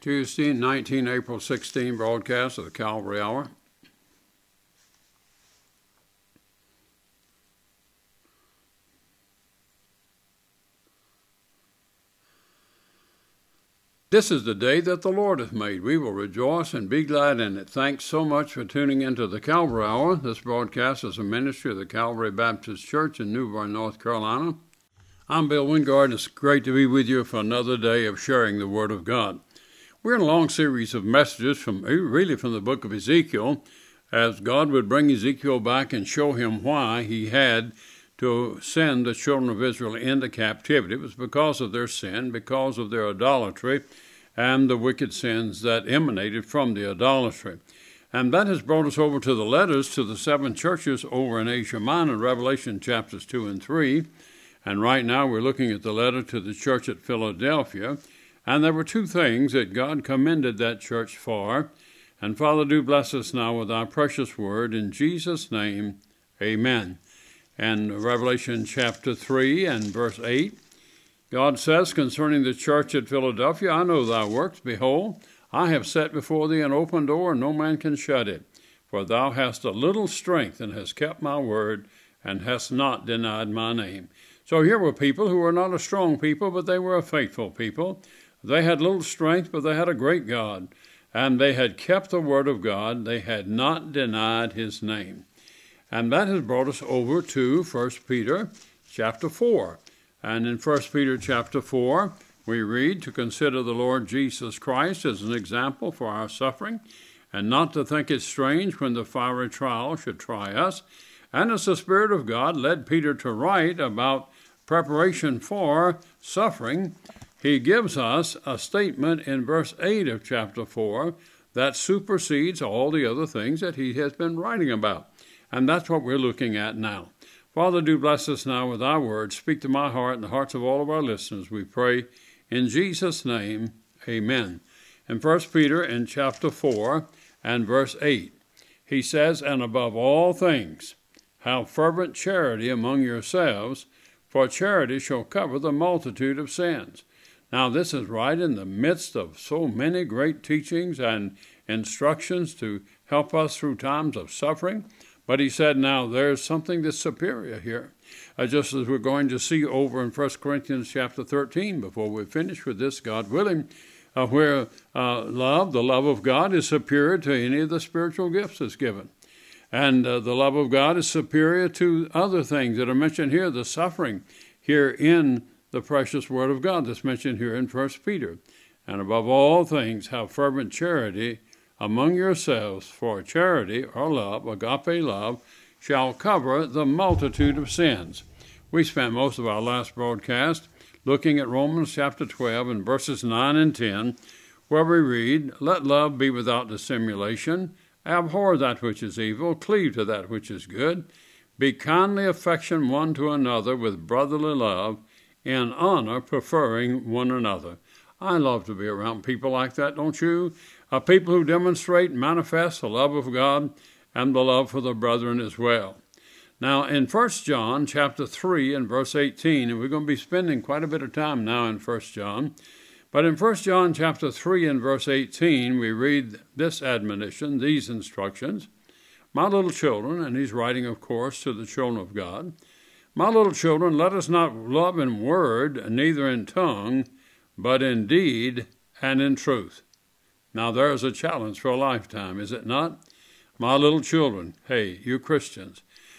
Tuesday, 19 April 16 broadcast of the Calvary Hour. This is the day that the Lord hath made. We will rejoice and be glad in it. Thanks so much for tuning into the Calvary Hour. This broadcast is a ministry of the Calvary Baptist Church in New Bern, North Carolina. I'm Bill Wingard, and it's great to be with you for another day of sharing the Word of God. We're in a long series of messages from the book of Ezekiel, as God would bring Ezekiel back and show him why he had to send the children of Israel into captivity. It was because of their sin, because of their idolatry, and the wicked sins that emanated from the idolatry. And that has brought us over to the letters to the 7 churches over in Asia Minor, Revelation chapters 2 and 3. And right now we're looking at the letter to the church at Philadelphia. And there were 2 things that God commended that church for. And Father, do bless us now with our precious word. In Jesus' name, amen. And Revelation chapter 3 and verse 8, God says concerning the church at Philadelphia, I know thy works. Behold, I have set before thee an open door, and no man can shut it. For thou hast a little strength, and hast kept my word, and hast not denied my name. So here were people who were not a strong people, but they were a faithful people. They had little strength, but they had a great God. And they had kept the word of God. They had not denied his name. And that has brought us over to 1 Peter chapter 4. And in 1 Peter chapter 4, we read to consider the Lord Jesus Christ as an example for our suffering, and not to think it strange when the fiery trial should try us. And as the Spirit of God led Peter to write about preparation for suffering, he gives us a statement in verse 8 of chapter 4 that supersedes all the other things that he has been writing about. And that's what we're looking at now. Father, do bless us now with our words. Speak to my heart and the hearts of all of our listeners, we pray. In Jesus' name, amen. In 1 Peter in chapter 4 and verse 8, he says, And above all things, have fervent charity among yourselves, for charity shall cover the multitude of sins. Now, this is right in the midst of so many great teachings and instructions to help us through times of suffering. But he said, now, there's something that's superior here, just as we're going to see over in 1 Corinthians chapter 13 before we finish with this, God willing, where the love of God is superior to any of the spiritual gifts that's given. And the love of God is superior to other things that are mentioned here, the suffering here in the precious word of God that's mentioned here in 1 Peter. And above all things, have fervent charity among yourselves, for charity, or love, agape love, shall cover the multitude of sins. We spent most of our last broadcast looking at Romans chapter 12 and verses 9 and 10, where we read, Let love be without dissimulation, abhor that which is evil, cleave to that which is good, be kindly affectioned one to another with brotherly love, in honor preferring one another. I love to be around people like that, don't you? People who demonstrate and manifest the love of God and the love for the brethren as well. Now, in 1 John chapter 3 and verse 18, and we're going to be spending quite a bit of time now in 1 John, but in 1 John chapter 3 and verse 18, we read this admonition, these instructions, My little children, and he's writing, of course, to the children of God, My little children, let us not love in word, neither in tongue, but in deed and in truth. Now, there is a challenge for a lifetime, is it not? My little children, hey, you Christians,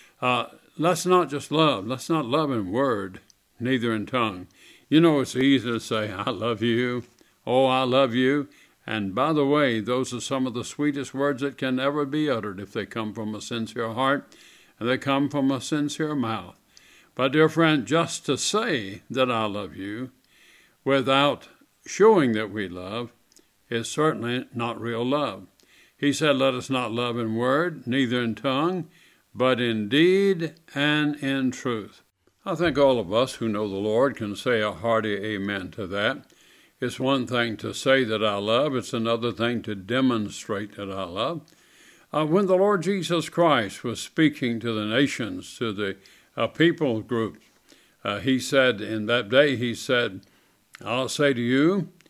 let's not just love. Let's not love in word, neither in tongue. You know, it's easy to say, I love you. Oh, I love you. And by the way, those are some of the sweetest words that can ever be uttered if they come from a sincere heart and they come from a sincere mouth. But, dear friend, just to say that I love you without showing that we love is certainly not real love. He said, let us not love in word, neither in tongue, but in deed and in truth. I think all of us who know the Lord can say a hearty amen to that. It's one thing to say that I love. It's another thing to demonstrate that I love. When the Lord Jesus Christ was speaking to the nations, to the people groups, he said in that day, he said, I'll say to you,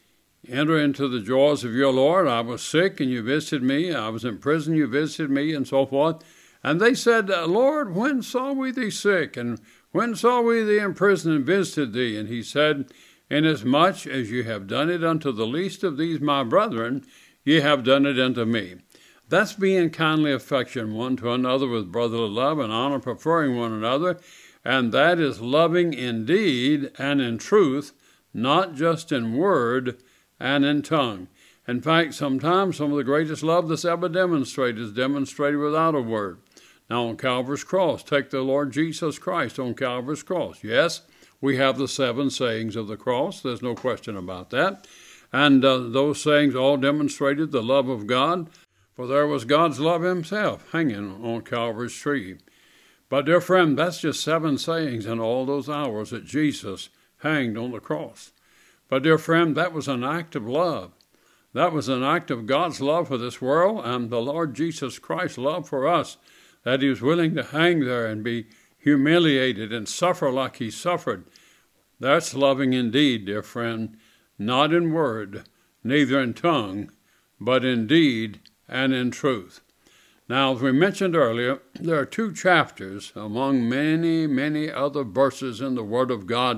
enter into the joys of your Lord. I was sick and you visited me. I was in prison, you visited me, and so forth. And they said, Lord, when saw we thee sick? And when saw we thee in prison and visited thee? And he said, Inasmuch as you have done it unto the least of these my brethren, ye have done it unto me. That's being kindly affection one to another with brotherly love and honor, preferring one another. And that is loving in deed and in truth, not just in word and in tongue. In fact, sometimes some of the greatest love that's ever demonstrated is demonstrated without a word. Now, on Calvary's cross, take the Lord Jesus Christ on Calvary's cross. Yes, we have the 7 sayings of the cross. There's no question about that. And those sayings all demonstrated the love of God, for there was God's love himself hanging on Calvary's tree. But, dear friend, that's just 7 sayings in all those hours that Jesus hanged on the cross. But, dear friend, that was an act of love. That was an act of God's love for this world and the Lord Jesus Christ's love for us, that he was willing to hang there and be humiliated and suffer like he suffered. That's loving indeed, dear friend, not in word, neither in tongue, but in deed and in truth. Now, as we mentioned earlier, there are 2 chapters among many, many other verses in the Word of God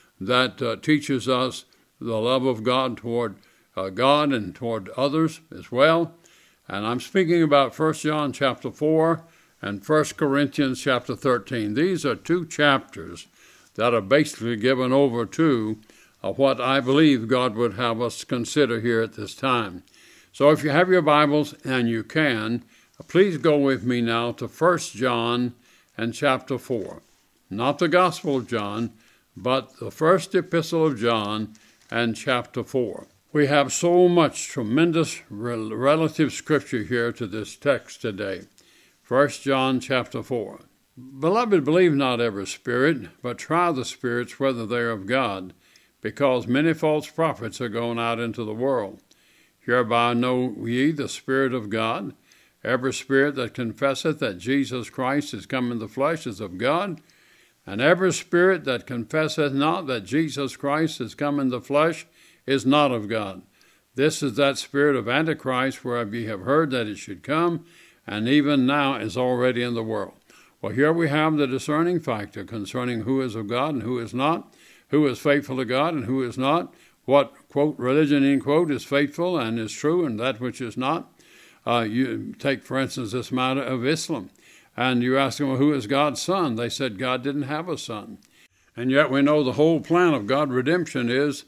that teaches us the love of God toward God and toward others as well. And I'm speaking about 1 John chapter 4 and 1 Corinthians chapter 13. These are 2 chapters that are basically given over to what I believe God would have us consider here at this time. So if you have your Bibles, and you can, please go with me now to 1 John and chapter 4. Not the Gospel of John, but the first epistle of John and chapter 4. We have so much tremendous relative scripture here to this text today. 1 John chapter 4. Beloved, believe not every spirit, but try the spirits whether they are of God, because many false prophets are gone out into the world. Hereby know ye the Spirit of God. Every spirit that confesseth that Jesus Christ is come in the flesh is of God, and every spirit that confesseth not that Jesus Christ is come in the flesh is not of God. This is that spirit of Antichrist, whereof ye have heard that it should come, and even now is already in the world. Well, here we have the discerning factor concerning who is of God and who is not, who is faithful to God and who is not, what, quote, religion, end quote, is faithful and is true, and that which is not. You take, for instance, this matter of Islam, and you ask them, well, who is God's son? They said God didn't have a son. And yet we know the whole plan of God's redemption is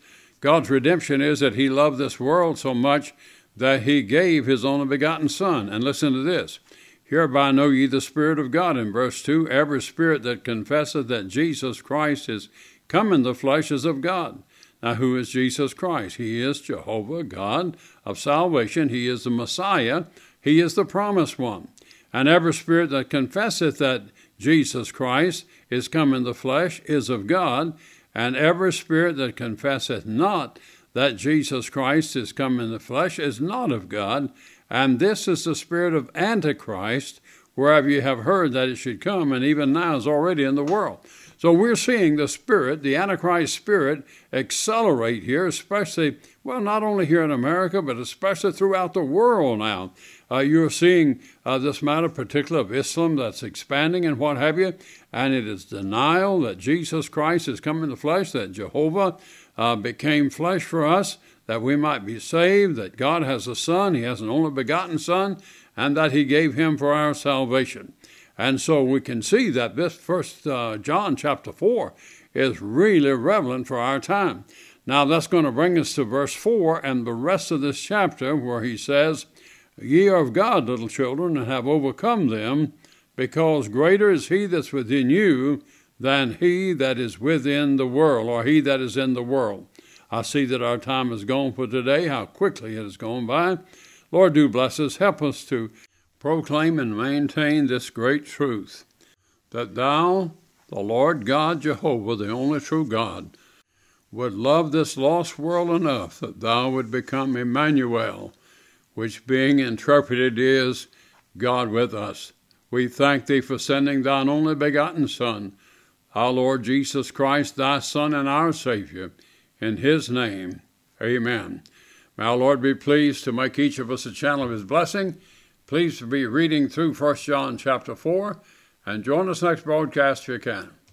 that he loved this world so much that he gave his only begotten Son. And listen to this. Hereby know ye the Spirit of God. In verse 2, every spirit that confesseth that Jesus Christ is come in the flesh is of God. Now, who is Jesus Christ? He is Jehovah, God of salvation. He is the Messiah. He is the promised one. And every spirit that confesseth that Jesus Christ is come in the flesh is of God. And every spirit that confesseth not that Jesus Christ is come in the flesh is not of God. And this is the spirit of Antichrist, whereof you have heard that it should come, and even now is already in the world. So we're seeing the spirit, the Antichrist spirit, accelerate here, especially, well, not only here in America, but especially throughout the world now. You're seeing this matter, particularly of Islam, that's expanding and what have you, and it is denial that Jesus Christ has come in the flesh, that Jehovah became flesh for us, that we might be saved, that God has a son, he has an only begotten son, and that he gave him for our salvation. And so we can see that this 1 John chapter 4 is really relevant for our time. Now that's going to bring us to verse 4 and the rest of this chapter, where he says, Ye are of God, little children, and have overcome them, because greater is he that's within you than he that is within the world, or he that is in the world. I see that our time is gone for today, how quickly it has gone by. Lord, do bless us. Help us to proclaim and maintain this great truth, that thou, the Lord God Jehovah, the only true God, would love this lost world enough that thou would become Emmanuel, which being interpreted is God with us. We thank thee for sending thine only begotten Son, our Lord Jesus Christ, thy Son and our Savior. In his name, amen. May our Lord be pleased to make each of us a channel of his blessing. Please be reading through 1 John chapter 4, and join us next broadcast if you can.